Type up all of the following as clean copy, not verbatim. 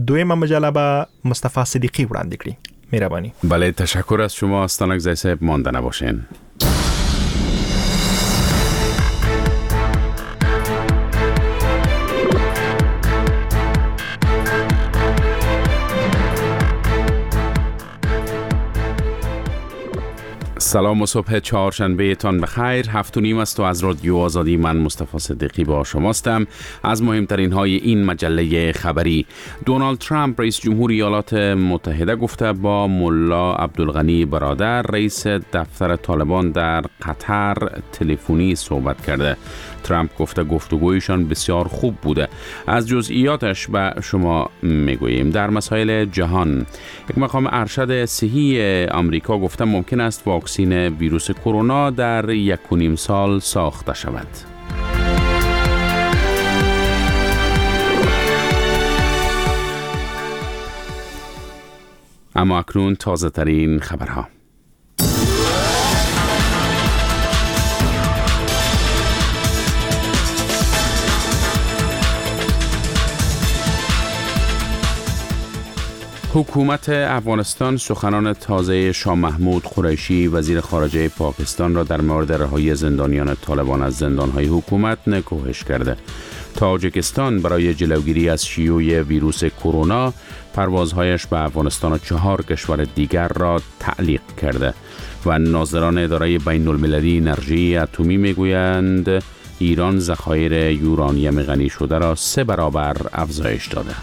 دویم مجله به مصطفی صدیقی وړاندې کړي. مهرباني. بله، تشکر از شما استانکزی صاحب. مانده نباشین. سلام و صبح چهارشنبه تان بخیر. 7:30 است و از رادیو آزادی من مصطفی صدیقی با شماستم. از مهمترین های این مجله خبری: دونالد ترامپ رئیس جمهور ایالات متحده گفته با ملا عبدالغنی برادر رئیس دفتر طالبان در قطر تلفنی صحبت کرده. ترامپ گفته گفتگویشان بسیار خوب بوده. از جزئیاتش به شما میگوییم. در مسائل جهان، یک مقام ارشد صحی آمریکا گفته ممکن است واکسن ویروس کرونا در 1.5 سال ساخته شود. اما اکنون تازه ترین خبرها. حکومت افغانستان سخنان تازه شاه محمود قریشی وزیر خارجه پاکستان را در مورد رهایی زندانیان طالبان از زندانهای حکومت نکوهش کرده. تاجیکستان برای جلوگیری از شیوع ویروس کرونا پروازهایش به افغانستان و 4 کشور دیگر را تعلیق کرده و ناظران اداره بین المللی انرژی اتمی میگویند ایران ذخایر یورانیم غنی شده را 3 برابر افزایش داده.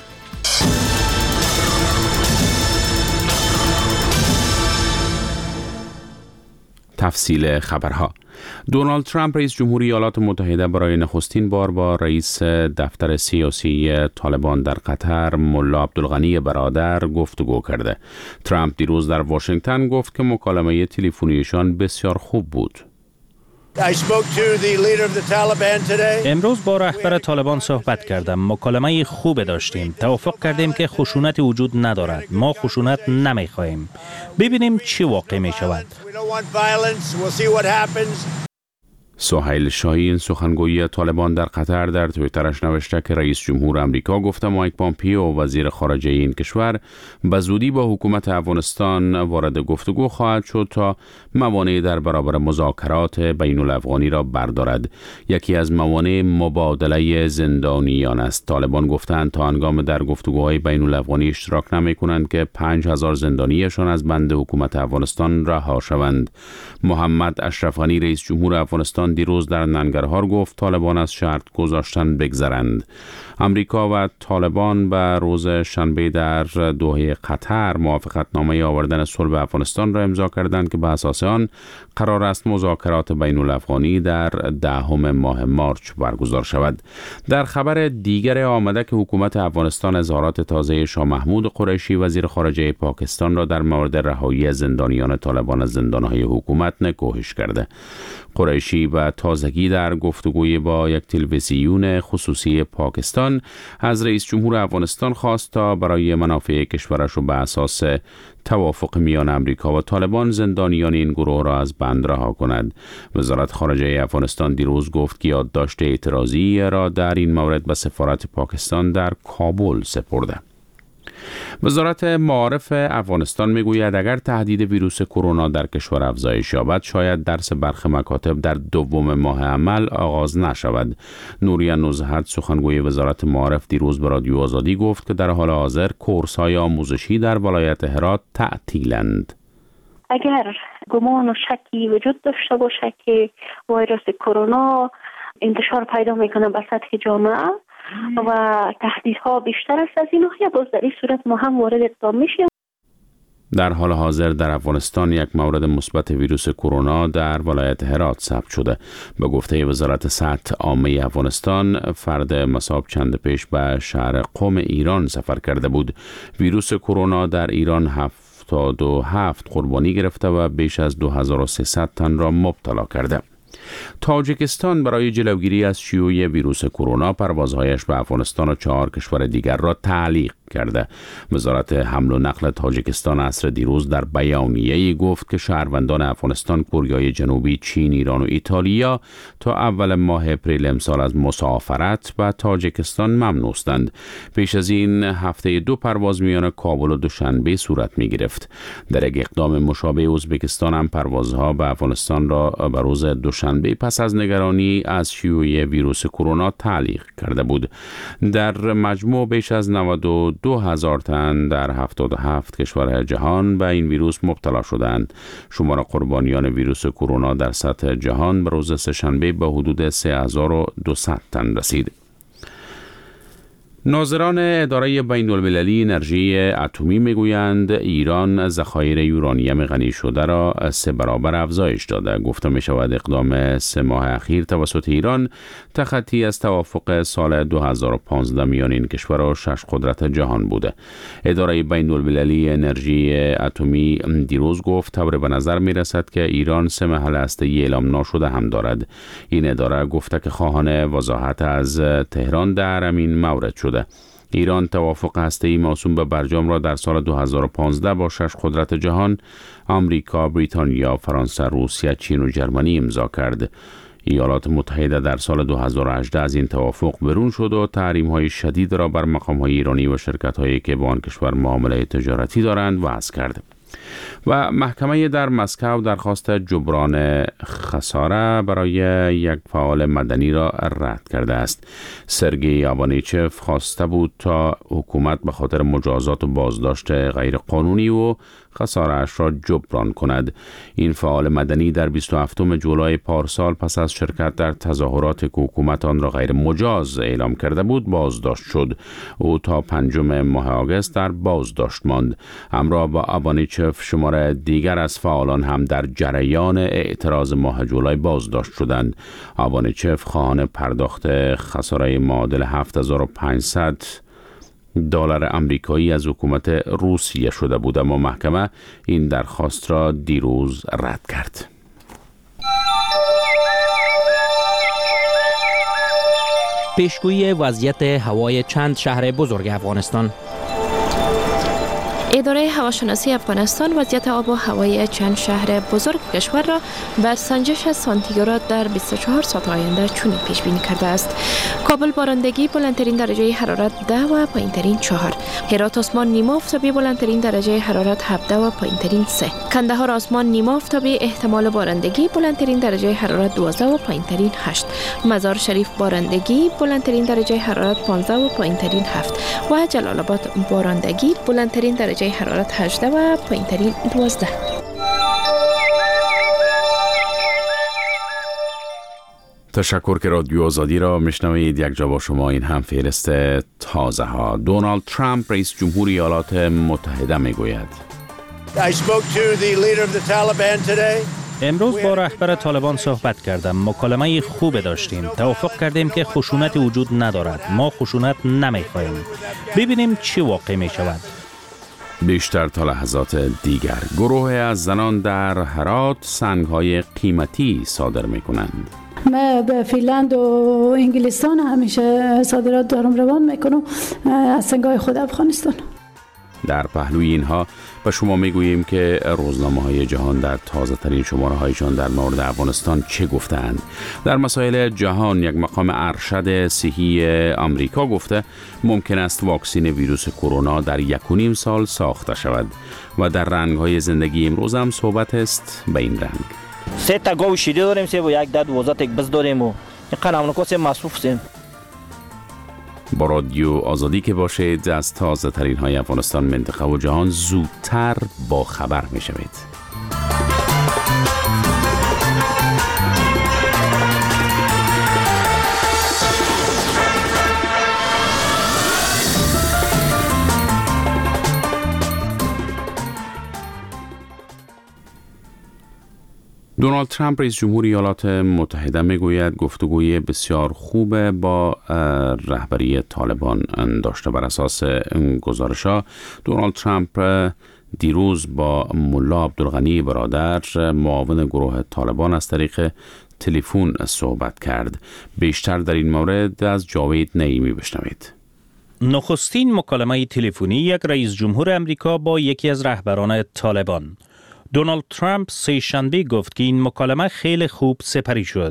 تفصیل خبرها. دونالد ترامپ رئیس جمهور ایالات متحده برای نخستین بار با رئیس دفتر سیاسی طالبان در قطر ملا عبدالغنی برادر گفتگو کرده. ترامپ دیروز در واشنگتن گفت که مکالمه تلفنیشان بسیار خوب بود. امروز با رهبر طالبان صحبت کردم. مکالمه خوب داشتیم. توافق کردیم که خشونت وجود ندارد. ما خشونت نمیخواهیم. ببینیم چی واقع می شود. سهیل شاهین سخنگوی طالبان در قطر در توییترش نوشته که رئیس جمهور آمریکا گفته مایک پامپیو وزیر خارجه این کشور به زودی با حکومت افغانستان وارد گفتگو خواهد شد تا موانع در برابر مذاکرات بین الافغانی را بردارد. یکی از موانع مبادله زندانیان است. طالبان گفتند تا هنگام در گفتگوهای بین الافغانی اشتراک نمی کنند که 5000 زندانیشان از بند حکومت افغانستان رها شوند. محمد اشرف غنی رئیس جمهور افغانستان دیروز در ننگرهار گفت طالبان از شرط گذاشتن بگذرند. امریکا و طالبان به روز شنبه در دوحه قطر موافقتنامه آوردن صلح به افغانستان را امضا کردند که به اساس آن قرار است مذاکرات بین الافغانی در 10 ماه مارچ برگزار شود. در خبر دیگر آمده که حکومت افغانستان اظهارات تازه شاه محمود قریشی وزیر خارجه پاکستان را در مورد رهایی زندانیان طالبان از زندانهای حکومت نکوهش کرده. قریشی و تازگی در گفتگوی با یک تلویزیون خصوصی پاکستان از رئیس جمهور افغانستان خواست تا برای منافع کشورش و به اساس توافق میان امریکا و طالبان زندانیان این گروه را از بند رها کند. وزارت خارجه افغانستان دیروز گفت که یادداشت اعتراضی را در این مورد به سفارت پاکستان در کابل سپرده. وزارت معارف افغانستان میگوید اگر تهدید ویروس کرونا در کشور افزایش یابد شاید درس برخی مکاتب در 2 ماه عمل آغاز نشود. نوریه نزهت سخنگوی وزارت معارف دیروز به رادیو آزادی گفت که در حال حاضر کورس‌های آموزشی در ولایت هرات تعطیلند. اگر گمان و شکی وجود داشته باشه که ویروس کرونا انتشار پیدا میکنه به سطح جامعه و تهدیدها بیشتر است از این ناحیه، باز در این صورت ما هم وارد اقدام میشیم. در حال حاضر در افغانستان یک مورد مثبت ویروس کرونا در ولایت هرات ثبت شده. به گفته وزارت صحت عامه افغانستان فرد مصاب چند پیش به شهر قم ایران سفر کرده بود. ویروس کرونا در ایران 77 قربانی گرفته و بیش از 2300 تن را مبتلا کرده. تاجیکستان برای جلوگیری از شیوع ویروس کرونا پروازهایش به افغانستان و 4 کشور دیگر را تعلیق کرده. وزارت حمل و نقل تاجیکستان عصر دیروز در بیانیه‌ای گفت که شهروندان افغانستان، کوریای جنوبی، چین، ایران و ایتالیا تا اول ماه اپریل امسال از مسافرت به تاجیکستان ممنوع‌اند. پیش از این هفته 2 پرواز میان کابل و دوشنبه صورت می گرفت. در یک اقدام مشابه ازبکستان هم پروازها به افغانستان را به روز دوشنبه پس از نگرانی از شیوع ویروس کرونا تعلیق کرده بود. در مجموع بیش از 92,000 تن در 77 کشور جهان به این ویروس مبتلا شدند. شمار قربانیان ویروس کرونا در سطح جهان به روز سه‌شنبه به حدود 3200 تن رسید. ناظران اداره بین‌المللی انرژی اتمی میگویند ایران ذخایر یورانیم غنی شده را 3 برابر افزایش داده. گفته می شود اقدام 3 ماه اخیر توسط ایران تخطی از توافق سال 2015 میان این کشور و 6 قدرت جهان بوده. اداره بین‌المللی انرژی اتمی دیروز گفت طور به نظر می رسد که ایران 3 محل هسته‌ای اعلام ناشده هم دارد. این اداره گفته که خواهان وضاحت از تهران در همین مورد شده. ایران توافق هسته‌ای موسوم به برجام را در سال 2015 با 6 قدرت جهان آمریکا، بریتانیا، فرانسه، روسیه، چین و جرمنی امضا کرد. ایالات متحده در سال 2018 از این توافق برون شد و تحریم‌های شدید را بر مقام‌های ایرانی و شرکت‌هایی که با آن کشور معامله تجارتی دارند وضع کرد. و محکمه در مسکو درخواست جبران خساره برای یک فعال مدنی را رد کرده است. سرگئی آوانیچف خواسته بود تا حکومت به خاطر مجازات و بازداشت غیر قانونی و خساره‌اش را جبران کند. این فعال مدنی در 27 جولای پارسال پس از شرکت در تظاهرات که حکومت آن را غیر مجاز اعلام کرده بود بازداشت شد. او تا 5 ماه آگوست در بازداشت ماند. همراه با آوانیچف شماره دیگر از فعالان هم در جریان اعتراض ماه جولای بازداشت شدند. آوانیچف خواهان پرداخت خساره معادل $7,500 آمریکایی از حکومت روسیه شده بود، اما محکمه این درخواست را دیروز رد کرد. پیشگویی وضعیت هوای چند شهر بزرگ افغانستان. اداره هواشناسی افغانستان وضعیت آب و هوای چند شهر بزرگ کشور را به سنجش سانتیگراد در 24 ساعت آینده چنین پیش بینی کرده است: کابل بارندگی بلندترین درجه حرارت 10 و پایینترین 4، هرات آسمان نیمه آفتابی بلندترین درجه حرارت 17 و پایینترین 3، کندهار آسمان نیمه آفتابی احتمال بارندگی بلندترین درجه حرارت 12 و پایینترین 8، مزار شریف بارندگی بلندترین درجه حرارت 15 و پایینترین 7 و جلال آباد بارندگی بلندترین درجه حرارت 18 و پایینترین 12. تشکر که رادیو آزادی را میشنوید. یک جا با شما این هم فهرست تازه ها. دونالد ترامپ رئیس جمهور ایالات متحده میگوید: امروز با رهبر طالبان صحبت کردم. مکالمه خوب داشتیم. توافق کردیم که خشونت وجود ندارد. ما خشونت نمیخواهیم. ببینیم چی واقع می شود. بیشتر تا لحظات دیگر گروه از زنان در هرات سنگ‌های قیمتی صادر می‌کنند. ما به فنلاند و انگلستان همیشه صادرات دارم روان میکنم از سنگ‌های خود افغانستان. در پهلوی اینها به شما میگوییم که روزنامه‌های جهان در تازه‌ترین شماره‌هایشان در مورد افغانستان چه گفتند. در مسائل جهان یک مقام ارشد صحی آمریکا گفته ممکن است واکسن ویروس کرونا در 1.5 سال ساخته شود و در رنگ‌های زندگی امروز هم صحبت است به این رنگ. 3 تا گاو شیره داریم، 3 و 1 داد وزات یک بز داریم و این قنامونکو 3 مصروف هستیم. با رادیو آزادی که باشید از تازه ترین های افغانستان، منطقه و جهان زودتر با خبر می شوید. دونالد ترامپ رئیس جمهور ایالات متحده میگوید گفتگوی بسیار خوب با رهبری طالبان داشته. بر اساس گزارش‌ها دونالد ترامپ دیروز با ملا عبدالغنی برادر معاون گروه طالبان از طریق تلفن صحبت کرد. بیشتر در این مورد از جاوید نعیمی بشنوید. نخستین مکالمه تلفنی یک رئیس جمهور امریکا با یکی از رهبران طالبان. دونالد ترامپ سه شنبه گفت که این مکالمه خیلی خوب سپری شد.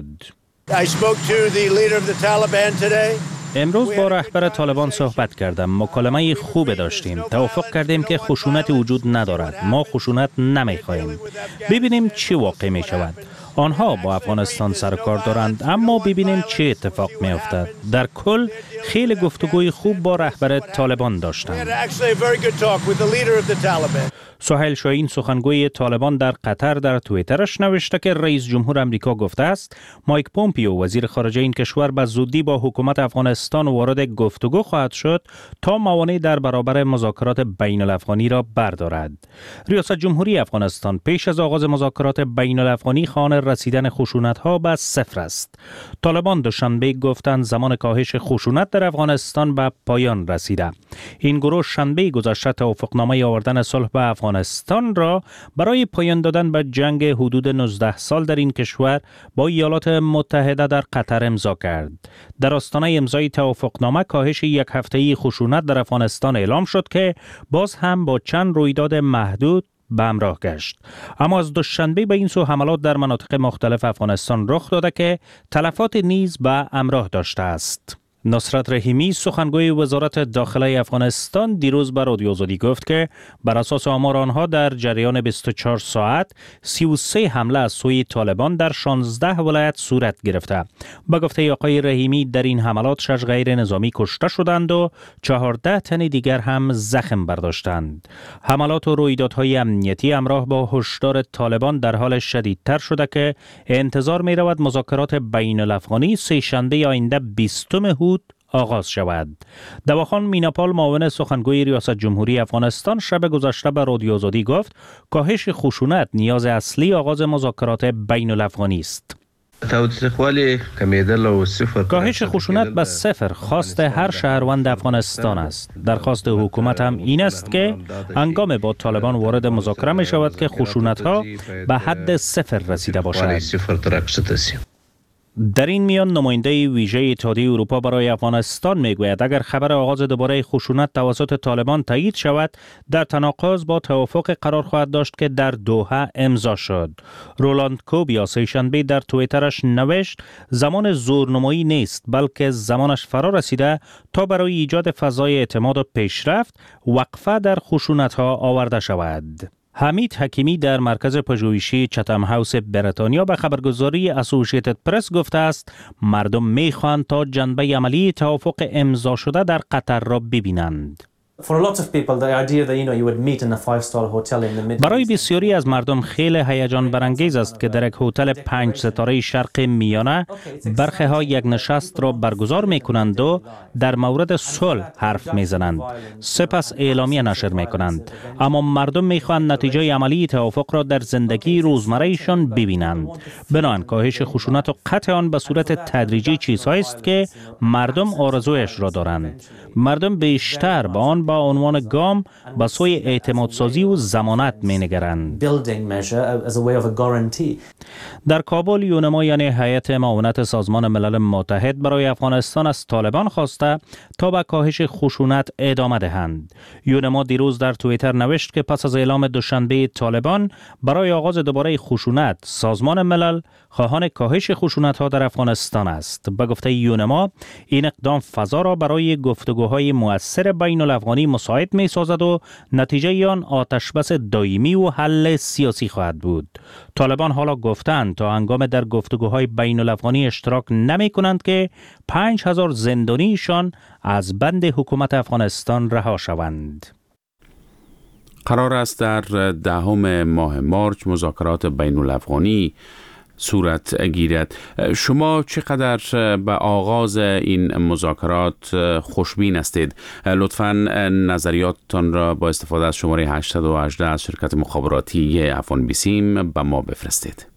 امروز با رهبر طالبان صحبت کردم. مکالمه خوب داشتیم. توافق کردیم که خشونت وجود ندارد. ما خشونت نمیخواهیم. ببینیم چی واقع می شود. آنها با افغانستان سر کار دارند، اما ببینیم چه اتفاق می افتد. در کل خیلی گفتگوی خوب با رهبر طالبان داشتند. سهیل شاهین سخنگوی طالبان در قطر در توییترش نوشته که رئیس جمهور امریکا گفته است مایک پومپیو وزیر خارجه این کشور به زودی با حکومت افغانستان وارد گفتگو خواهد شد تا موانع در برابر مذاکرات بین الافغانی را بردارد. ریاست جمهوری افغانستان پیش از آغاز مذاکرات بین الافغانی خواهان رسیدن خشونت‌ها به صفر است. طالبان دوشنبه گفتند زمان کاهش خشونت در افغانستان به پایان رسیده. این گروه شنبه گذشته توافقنامه آوردن صلح به افغانستان را برای پایان دادن به جنگ حدود 19 سال در این کشور با ایالات متحده در قطر امضا کرد. در آستانه امضای توافقنامه کاهش یک هفته‌ای خشونت در افغانستان اعلام شد که باز هم با چند رویداد محدود به همراه گشت. اما از دوشنبه به این سو حملات در مناطق مختلف افغانستان رخ داده که تلفات نیز به همراه داشته است. نصرت رحیمی سخنگوی وزارت داخله افغانستان دیروز به رادیو آزادی گفت که بر اساس آمار آنها در جریان 24 ساعت 33 حمله از سوی طالبان در 16 ولایت صورت گرفته. به گفته آقای رحیمی در این حملات 6 غیر نظامی کشته شدند و 14 تن دیگر هم زخم برداشتند. حملات و رویدادهای امنیتی همراه با هشدار طالبان در حال شدیدتر شده که انتظار می رود مذاکرات بین الافغانی سه شنبه آینده 20 هود آغاز شود. دواخان میناپال معاون سخنگوی ریاست جمهوری افغانستان شب گذشته به رادیو آزادی گفت کاهش خشونت نیاز اصلی آغاز مذاکرات بین الافغانی است. کاهش خشونت به صفر خواست هر شهروند افغانستان است. درخواست حکومت هم این است که هنگام با طالبان وارد مذاکره می شود که خشونت ها به حد صفر رسیده باشد. در این میان نماینده ویژه اتحادیه اروپا برای افغانستان میگوید اگر خبر آغاز دوباره خشونت توسط طالبان تایید شود در تناقض با توافق قرار خواهد داشت که در دوحه امضا شد. رولاند کوبیا سه شنبه در توییترش نوشت زمان زورنمایی نیست بلکه زمانش فرا رسیده تا برای ایجاد فضای اعتماد و پیشرفت وقفه در خشونت ها آورده شود. حمید حکیمی در مرکز پژوهشی چتم هاوس بریتانیا به خبرگزاری اسوسییتد پرس گفته است مردم می‌خواهند تا جنبه عملی توافق امضا شده در قطر را ببینند. برای بسیاری از مردم خیلی هیجان برانگیز است که در یک هتل 5 ستاره شرق میانه برخی ها یک نشست را برگزار می کنند و در مورد صلح حرف می زنند. سپس اعلامیه نشر می کنند. اما مردم می خواهند نتیجه عملی توافق را در زندگی روزمره ایشان ببینند. بنابراین کاهش خشونت و قطع آن به صورت تدریجی چیزهایی است که مردم آرزویش را دارند. مردم بیشتر با آن با عنوان گام به سوی اعتماد سازی و ضمانت می‌نگرند. در کابل یونما یعنی هیئت معاونت سازمان ملل متحد برای افغانستان از طالبان خواسته تا به کاهش خشونت ادامه دهند. یونما دیروز در توییتر نوشت که پس از اعلام دوشنبه طالبان برای آغاز دوباره خشونت سازمان ملل خواهان کاهش خشونت‌ها در افغانستان است. به گفته یونما این اقدام فضا را برای گفتگوهای مؤثر بین الافغانی مساعد می سازد و نتیجه آن آتشبس دائمی و حل سیاسی خواهد بود. طالبان حالا گفتند تا هنگام در گفتگوهای بین الافغانی اشتراک نمی کنند که 5000 زندانیشان از بند حکومت افغانستان رها شوند. قرار است در 10 ماه مارچ مذاکرات بین الافغانی صورت گیرد. شما چقدر به آغاز این مذاکرات خوشبین هستید؟ لطفاً نظریاتتان را با استفاده از شماره 818 از شرکت مخابراتی افغان بیسیم به ما بفرستید.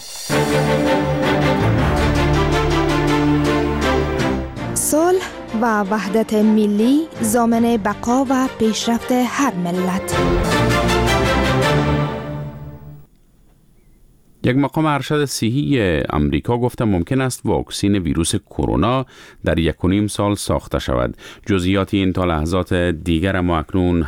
صلح و وحدت ملی ضامن بقا و پیشرفت هر ملت. یک مقام ارشد صحی امریکا گفته ممکن است واکسن ویروس کرونا در 1.5 سال ساخته شود. جزئیات این تا لحظات دیگر ما اکنون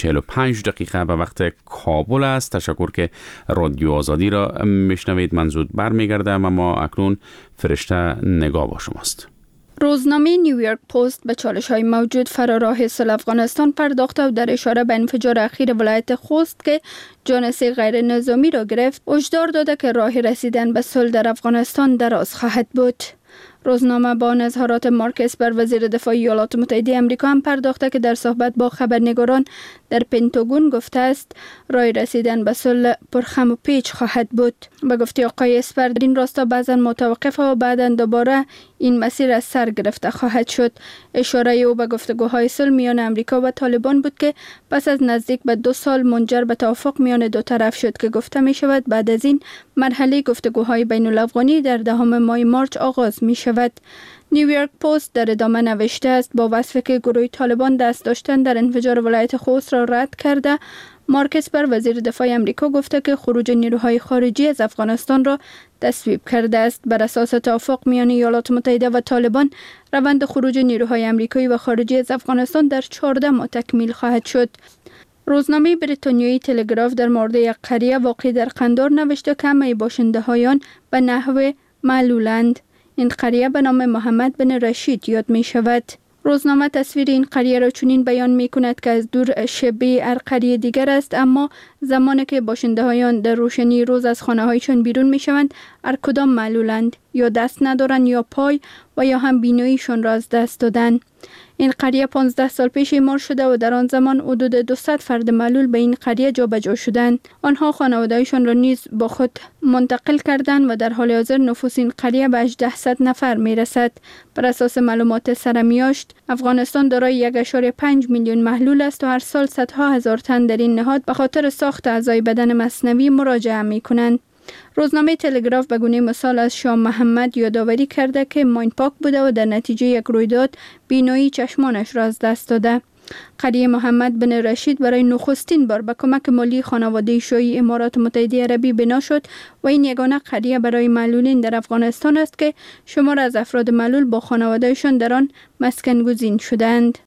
7:45 به وقت کابل است. تشکر که رادیو آزادی را میشنوید. من زود برمیگردم اما اکنون فرشته نگاه با شماست. روزنامه نیویورک پست به چالش‌های موجود فرار حاصل افغانستان پرداخته و در اشاره به انفجار اخیر ولایت خوست که جانسه غیر نظامی را گرفت، هشدار داده که راه رسیدن به صلح در افغانستان دراز خواهد بود. روزنامه با اظهارات مارک اسپر وزیر دفاع ایالات متحده آمریکا هم پرداخته که در صحبت با خبرنگاران در پنتاگون گفته است راه رسیدن به صلح پرخم و پیچ خواهد بود. به گفته آقای اسپر در این راستا بعضا متوقف و بعدا دوباره این مسیر از سر گرفته خواهد شد. اشاره او به گفتگوهای صلح میان آمریکا و طالبان بود که پس از نزدیک به 2 سال منجر به توافق میان دو طرف شد که گفته می شود بعد از این مرحله گفتگوهای بین الافغانی در 10 ماه مارچ آغاز می شود. نیویورک پست در ادامه نوشته است با وصفی که گروه طالبان دست داشتن در انفجار ولایت خوست را رد کرده، مارک اسپر وزیر دفاع آمریکا گفته که خروج نیروهای خارجی از افغانستان را تصویب کرده است. بر اساس توافق میان ایالات متحده و طالبان روند خروج نیروهای آمریکایی و خارجی از افغانستان در 14 ماه تکمیل خواهد شد. روزنامه بریتانیایی تلگراف در مورد یک قریه واقع در قندار نوشته که همه باشنده‌هایان به نحو معلولند. این قریه به نام محمد بن رشید یاد می شود. روزنامه تصویر این قریه را چنین بیان می کند که از دور شبیه هر قریه دیگر است، اما زمانی که باشنده‌هایان در روشنی روز از خانه‌هایشان بیرون می شوند هر کدام معلولند، یا دست ندارند یا پای و یا هم بیناییشان را از دست دادند. این قریه 15 سال پیش اعمار شده و در آن زمان حدود 200 فرد معلول به این قریه جابجا شدند. آنها خانواده‌هایشان را نیز با خود منتقل کردند و در حال حاضر نفوس این قریه به 800 نفر میرسد. بر اساس معلومات سرمیاشت، افغانستان دارای 1.5 میلیون محلول است و هر سال صدها هزار تن در این نهاد به خاطر ساخت اعضای بدن مصنوعی مراجعه می‌کنند. روزنامه تلگراف به گونه مثال از شاه محمد یادآوری کرده که ماین پاک بوده و در نتیجه یک رویداد بینایی چشمانش را از دست داده. قریه محمد بن رشید برای نخستین بار به کمک مالی خانواده شاهی امارات متحده عربی بنا شد و این یگانه قریه برای معلولین در افغانستان است که شمار از افراد معلول با خانواده‌شان در آن مسکن گزین شدند.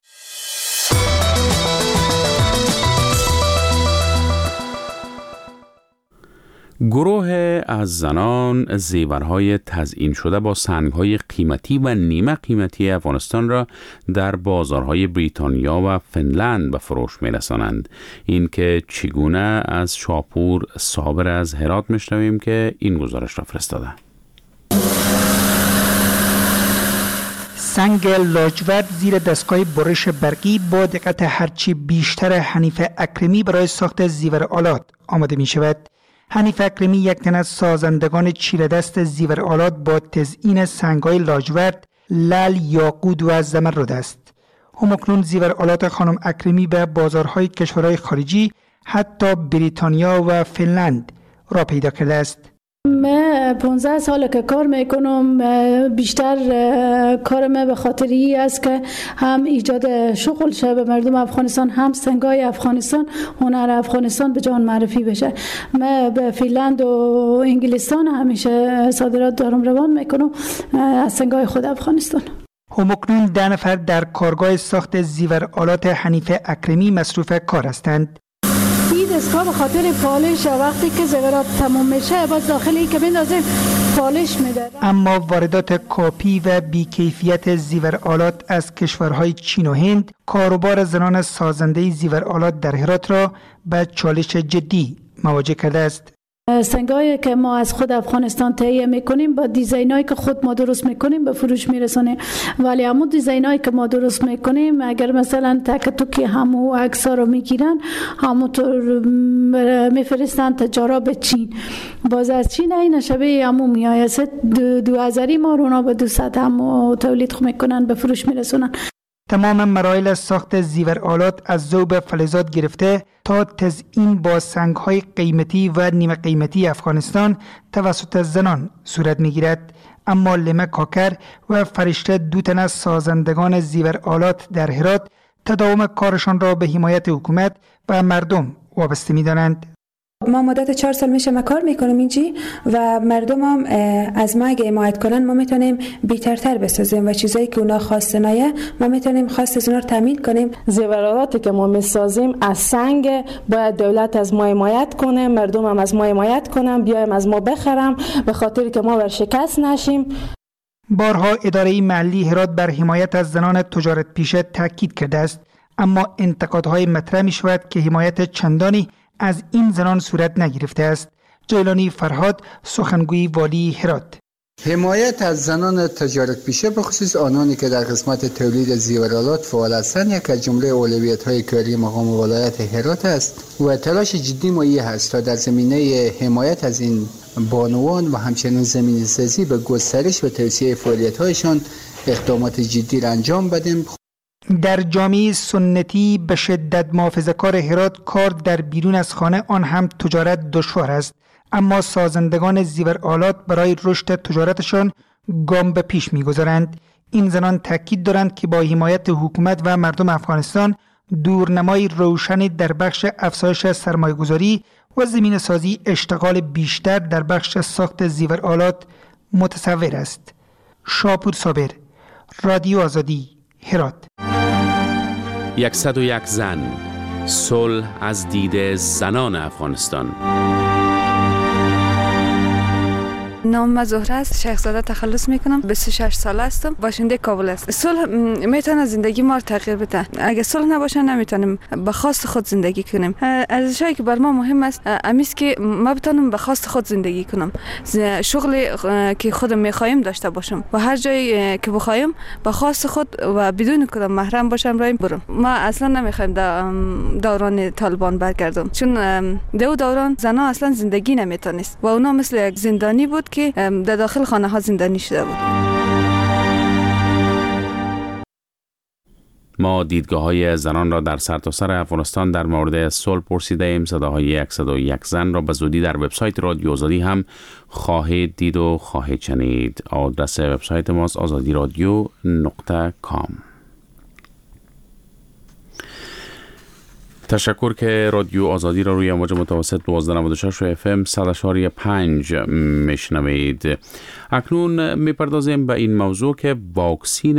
گروه از زنان زیورهای تزیین شده با سنگهای قیمتی و نیمه قیمتی افغانستان را در بازارهای بریتانیا و فنلند به فروش می‌رسانند. این که چگونه از شاپور صابر از هرات می‌شنویم که این گزارش را فرستاده. سنگ لاجورد زیر دستگاه برش برقی با دقت هرچی بیشتر حنیف اکرمی برای ساخت زیورآلات آماده می‌شود. حنیف اکرمی یک تن از سازندگان چیره‌دست زیورآلات با تزیین سنگ‌های لاجورد، لعل، یاقوت و زمرد است. همکنون زیورآلات خانم اکرمی به بازارهای کشورهای خارجی حتی بریتانیا و فنلند را پیدا کرده است. من 15 ساله که کار میکنم. بیشتر کارم به خاطری است که هم ایجاد شغل شه به مردم افغانستان، هم سنگای افغانستان، هنر افغانستان به جان معرفی بشه. من به فنلند و انگلستان همیشه صادرات دارم روان میکنم از سنگای خود افغانستان. همکنون 10 نفر در کارگاه ساخت زیورآلات حنیف اکرمی مصروف کار هستند. این دستگاه به خاطر پالش وقتی که زیورات تمام میشه باز داخلی که بندازیم پالش میده. اما واردات کاپی و بیکیفیت زیورآلات از کشورهای چین و هند کاروبار زنان سازنده زیورآلات در هرات را به چالش جدی مواجه کرده است. سنگایی که ما از خود افغانستان تهیه میکنیم با دیزاینایی که خود ما درست میکنیم به فروش میرسونیم، ولی همون دیزاینایی که ما درست میکنیم اگر مثلا تک تکی همو عکس‌ها رو میگیرن همونطور میفرستن تجارا به چین، باز از چین این شبیه همو میآید 2000 ما رونا به 200 همو تولید میکنن به فروش میرسونن. تمام مراحل ساخت زیورآلات از ذوب فلزات گرفته تا تزیین با سنگ‌های قیمتی و نیمه قیمتی افغانستان توسط زنان صورت می‌گیرد. اما لمه کاکر و فرشته 2 تن از سازندگان زیورآلات در هرات تداوم کارشان را به حمایت حکومت و مردم وابسته می‌دانند. ما مدت 4 سال میشه ما کار میکنیم اینجی و مردم هم از ما اگه حمایت کنن ما میتونیم بهترتر بسازیم و چیزایی که اونا خواستنایه ما میتونیم خواست از اونا رو تامین کنیم. زیورالاتی که ما میسازیم از سنگ، باید دولت از ما حمایت کنه، مردم هم از ما حمایت کنن، بیایم از ما بخرم به خاطر که ما ورشکست نشیم. بارها اداره محلی هرات بر حمایت از زنان تجارت پیشه تاکید کرده است، اما انتقادهای مطرح می شود که حمایت چندانی از این زنان صورت نگرفته است. جیلانی فرهاد، سخنگوی والی هرات: حمایت از زنان تجارت پیشه به خصوص آنانی که در قسمت تولید زیورالات فعال هستند یک از جمله اولویت‌های کاری مقام ولایت هرات است و تلاش جدی ما هست تا در زمینه حمایت از این بانوان و همچنین زمینه‌سازی به گسترش و توسعه فعالیت‌هایشان اقدامات جدی را انجام بدیم. در جامعه سنتی به شدت محافظه‌کار هرات کار در بیرون از خانه آن هم تجارت دشوار است، اما سازندگان زیورآلات برای رشد تجارتشان گام به پیش می‌گذارند. این زنان تاکید دارند که با حمایت حکومت و مردم افغانستان دورنمای روشنی در بخش افزایش سرمایه‌گذاری و زمینه‌سازی اشتغال بیشتر در بخش ساخت زیورآلات متصور است. شاپور صابر، رادیو آزادی، هرات. 101 زن، صلح از دید زنان افغانستان. نام من زهره است، شیخزاده تخلص میکنم، 26 ساله هستم، باشنده کابل است. صلح میتونه زندگی ما رو تغییر بده. اگه صلح نباشه نمیتونیم به خواست خود زندگی کنیم. ارزشایی که بر ما مهم است امیست که ما بتونم به خواست خود زندگی کنم، شغلی که خودم میخوایم داشته باشم و هر جایی که بخوایم به خواست خود و بدون کدام محرم باشم رایم برم. ما اصلا نمیخوایم دوران طالبان برگردم، چون دوران زنا اصلا زندگی نمیتونست و اونا مثل یک زندانی بود که در داخل خانه ها زندانی شده بود. ما دیدگاه های زنان را در سرتاسر افغانستان در مورد صلح پرسیده ایم. صداهای 101 زن را به زودی در وبسایت رادیو آزادی هم خواهید دید و خواهید شنید. آدرس وبسایت ماست azadiradio.com. تشکر که رادیو آزادی را روی موج متوسط 1296 FM 100.5 میشنوید. اکنون میپردازیم به این موضوع که واکسین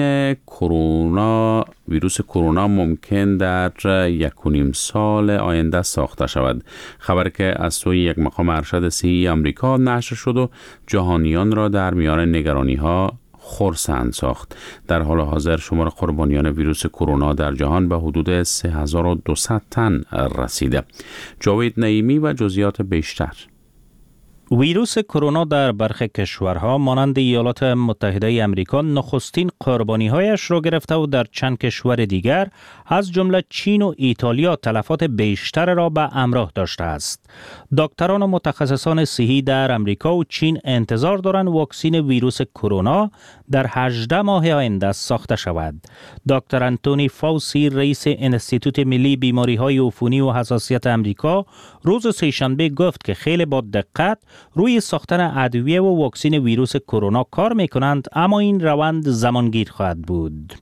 ویروس کرونا ممکن در 1.5 سال آینده ساخته شود. خبر که از سوی یک مقام ارشد صحی آمریکا نشر شد و جهانیان را در میان نگرانی ها خرسند ساخت. در حال حاضر شمار قربانیان ویروس کرونا در جهان به حدود 3200 تن رسیده. جاوید نعیمی و جزئیات بیشتر. ویروس کرونا در برخی کشورها مانند ایالات متحده آمریکا نخستین قربانی‌هایش را گرفته و در چند کشور دیگر از جمله چین و ایتالیا تلفات بیشتر را به همراه داشته است. دکتران و متخصصان صحی در آمریکا و چین انتظار دارند واکسن ویروس کرونا در 18 ماه آینده ساخته شود. دکتر آنتونی فاوسی رئیس انستیتوت ملی بیماری‌های عفونی و حساسیت آمریکا روز سه‌شنبه گفت که خیلی با دقت روی ساختن ادویه و واکسن ویروس کرونا کار میکنند، اما این روند زمانگیر خواهد بود.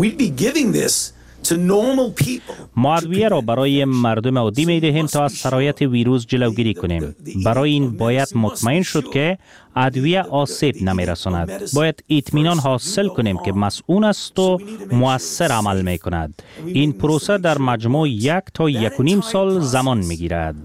ما ادویه را برای مردم عادی می دهیم تا از سرایت ویروس جلوگیری کنیم. برای این باید مطمئن شد که ادویه آسیب نمی رساند. باید اطمینان حاصل کنیم که مسئول است و مؤثر عمل می کند. این پروسه در مجموع 1 تا 1.5 سال زمان می گیرد.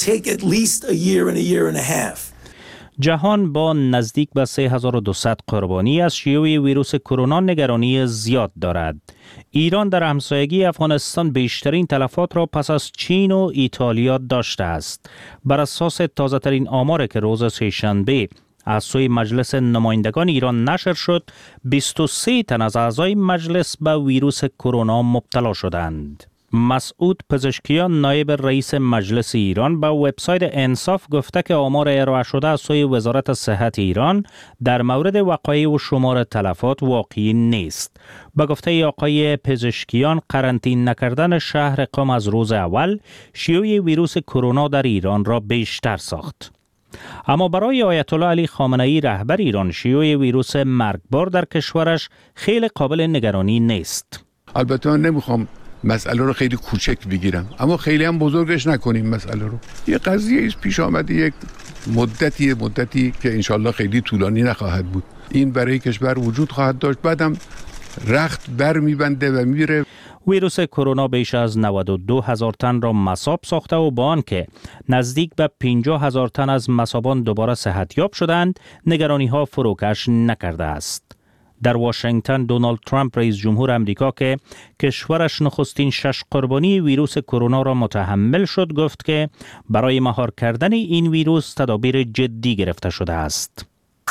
جهان با نزدیک به 3200 قربانی از شیوع ویروس کرونا نگرانی زیاد دارد. ایران در همسایگی افغانستان بیشترین تلفات را پس از چین و ایتالیا داشته است. بر اساس تازه ترین آمار که روز سه‌شنبه از سوی مجلس نمایندگان ایران نشر شد، 23 تن از اعضای مجلس به ویروس کرونا مبتلا شدند. مسعود پزشکیان نایب رئیس مجلس ایران به وبسایت انصاف گفته که آمار ارائه شده از سوی وزارت صحت ایران در مورد وقایع و شمار تلفات واقعی نیست. به گفته آقای پزشکیان، قرنطینه نکردن شهر قم از روز اول شیوع ویروس کرونا در ایران را بیشتر ساخت. اما برای آیت الله علی خامنه ای رهبر ایران شیوع ویروس مرگبار در کشورش خیلی قابل نگرانی نیست. البته نمیخوام مسئله رو خیلی کوچک بگیرم، اما خیلی هم بزرگش نکنیم مسئله رو. یه قضیه ایست پیش آمده، یک مدتی که انشالله خیلی طولانی نخواهد بود. این برای کشور وجود خواهد داشت، بعدم رخت بر میبنده و میره. ویروس کرونا بیش از 92,000 تن را مصاب ساخته و با آنکه نزدیک به 50,000 تن از مصابان دوباره صحتیاب شدند، نگرانی ها فروکش نکرده است. در واشنگتن دونالد ترامپ رئیس جمهور امریکا که کشورش نخستین 6 قربانی ویروس کرونا را متحمل شد گفت که برای مهار کردن این ویروس تدابیر جدی گرفته شده است.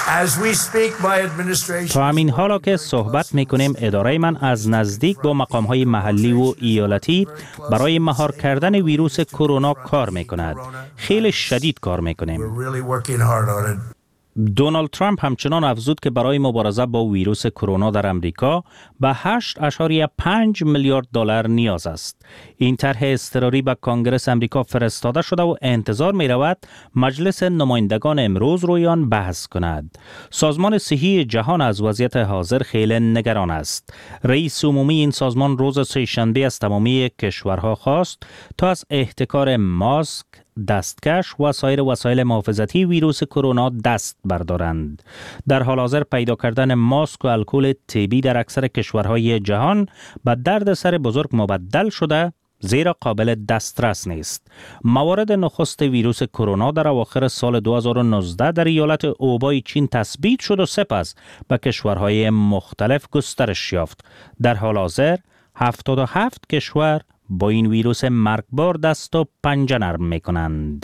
تا همین حالا که صحبت میکنیم اداره من از نزدیک با مقامهای محلی و ایالتی برای مهار کردن ویروس کرونا کار میکند. خیلی شدید کار میکنیم. دونالد ترامپ همچنان افزود که برای مبارزه با ویروس کرونا در امریکا به 8.5 میلیارد دلار نیاز است. این طرح اضطراری به کنگره امریکا فرستاده شده و انتظار می رود مجلس نمایندگان امروز روی آن بحث کند. سازمان صحی جهان از وضعیت حاضر خیلی نگران است. رئیس عمومی این سازمان روز سه‌شنبه از تمامی کشورها خواست تا از احتکار ماسک، دستکش و سایر وسایل محافظتی ویروس کرونا دست بردارند. در حال حاضر پیدا کردن ماسک و الکل طبی در اکثر کشورهای جهان به دردسر بزرگ مبدل شده، زیرا قابل دسترس نیست. موارد نخست ویروس کرونا در اواخر سال 2019 در ایالت اوبای چین تثبیت شد و سپس به کشورهای مختلف گسترش یافت. در حال حاضر 77 کشور با این ویروس مرگبار دست و پنجه نرم می کنند.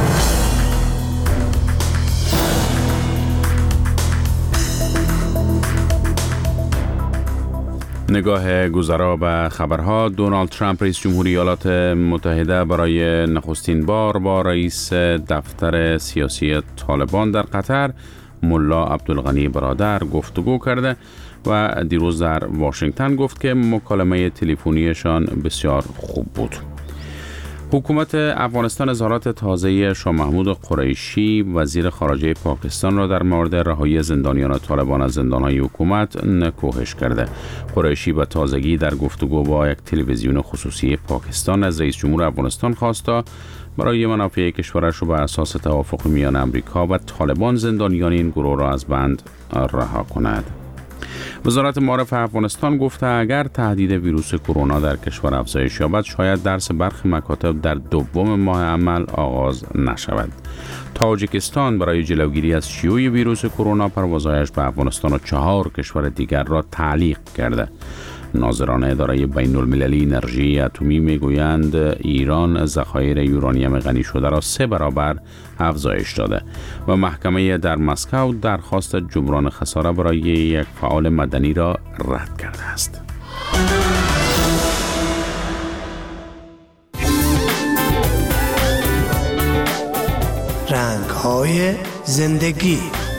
نگاه گذرا به خبرها. دونالد ترامپ رئیس جمهوری ایالات متحده برای نخستین بار با رئیس دفتر سیاسی طالبان در قطر ملا عبدالغنی برادر گفتگو کرده و دیروز در واشنگتن گفت که مکالمه تلفنیشان بسیار خوب بود. حکومت افغانستان اظهارات تازه شاه محمود قریشی وزیر خارجه پاکستان را در مورد رهایی زندانیان طالبان از زندانهای حکومت نکوهش کرده. قریشی به تازگی در گفتگو با یک تلویزیون خصوصی پاکستان از رئیس جمهور افغانستان خواست تا برای منافع کشورش و بر اساس توافق میان امریکا و طالبان زندانیان این گروه را از بند رها کند. وزارت معارف افغانستان گفته اگر تهدید ویروس کرونا در کشور افزایش یابد شاید درس برخی مکاتب در دوم ماه عمل آغاز نشود. تاجیکستان برای جلوگیری از شیوع ویروس کرونا پروازهایش به افغانستان و 4 کشور دیگر را تعلیق کرده. ناظران اداره بین المللی انرژی اتمی میگویند ایران ذخایر یورانیم غنی شده را 3 برابر افزایش داده و محکمه در مسکو درخواست جبران خساره برای یک فعال مدنی را رد کرده است. رنگ‌های زندگی.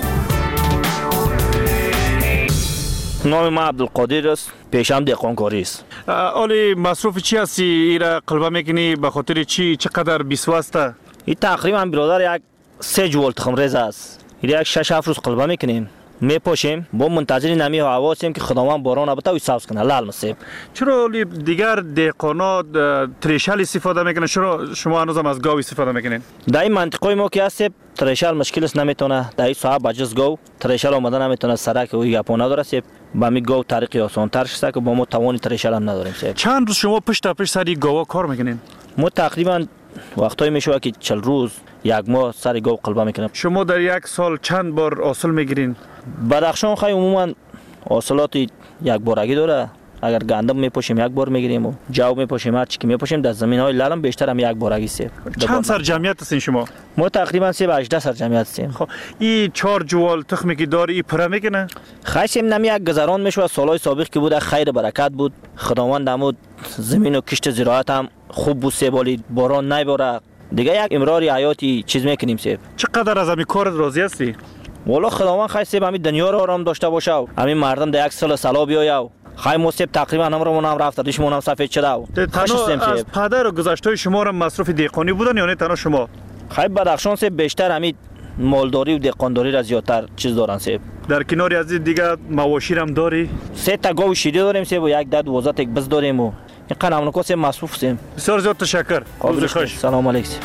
نام من عبدالقادر است، پیشم دهقانکاری است. اولی مصروف چی هستی؟ ایرا قلبه میکنی به خاطر چی؟ چقدر بیسواسته؟ این تقریبا برادر یک 3 جوال تخمریز است. این یک 6-7 روز قلبه میکنیم، میپاشیم، با منتظر نمی هوا هستیم که خداوند باران بده و سبز کنه لال مسیم. چرا دیگر دهقانا تریشل استفاده میکنن؟ چرا شما هنوزم از گاو استفاده میکنین؟ در این منطقه ما که هست تریشل مشکل است، نمیتونه در این ساعت بجز گاو تریشل آمدن نمیتونه سرک و گپا نداره سیب با می گاو طریقی آسان تر شده که با ما توان تریشل هم نداریم سیب. چند روز شما پشت سر گاوا کار میکنین؟ ما تقریبا وقتایی میشه که 40 روز 1 ماه سر گاو قلبه میکنیم. شما در یک سال چند بار حاصل میگیرین؟ بدخشان خیلی عموما حاصلات یک بارگی داره. اگر گندم میپاشیم 1 بار میگیریم و جو میپاشیم هر چی که میپاشیم در زمین‌های لالم بیشتر هم 1 بارگی سیب. چند سر جمعیت هستین شما؟ ما تقریبا 18 سر جمعیت هستیم. خب این 4 جوال تخمی که داری این پره میکنه؟ خیلی نمی یک گذران میشه. سالهای سابق که بود خیر برکت بود. خداوند دمود زمین و کشت زراعت هم خوب بود، سیبالی باران نمیباره. دیگه یک امرار حیاتی چیز میکنیم سیب. چقدر از همین کارت راضی هستی؟ والا خداوند خیلی سیب همین دنیا رو آرام داشته باشه. همین مردم در یک سال سلا بیاید. خیلی موسیب تقریبا همرمون هم رفت، ریشمون هم سفید شده. از پدر و گذشته شما را مصروف دهقانی بودن یا نه تنها شما؟ خیلی بدخشان سیب بیشتر همین مالداری و دهقانداری را زیادتر چیز دارن سیب. در کناری از دیگه مواشی هم داری؟ 3 تا گاو شیری داریم سیب و 1 دد وزات یک بز داریم و اینقدر امن کوس مصروف سیم. بسیار زیاد تشکر. روز خوش. سلام علیکم.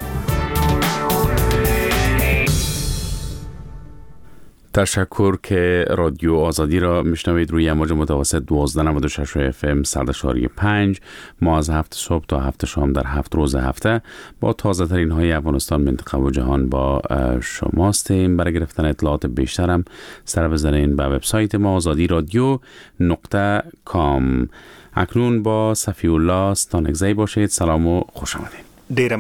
تشکر که رادیو آزادی را میشنوید روی امواج متوسط 1296 FM سردشاری 5. ما از 7 صبح تا 7 شام در 7 روز هفته با تازه ترین های افغانستان، منطقه و جهان با شماستیم. برای گرفتن اطلاعات بیشتر هم سر بزنین به وبسایت ما azadiradyo.com. اکنون با صفی الله ستانگزی باشید. سلام و خوش آمدید.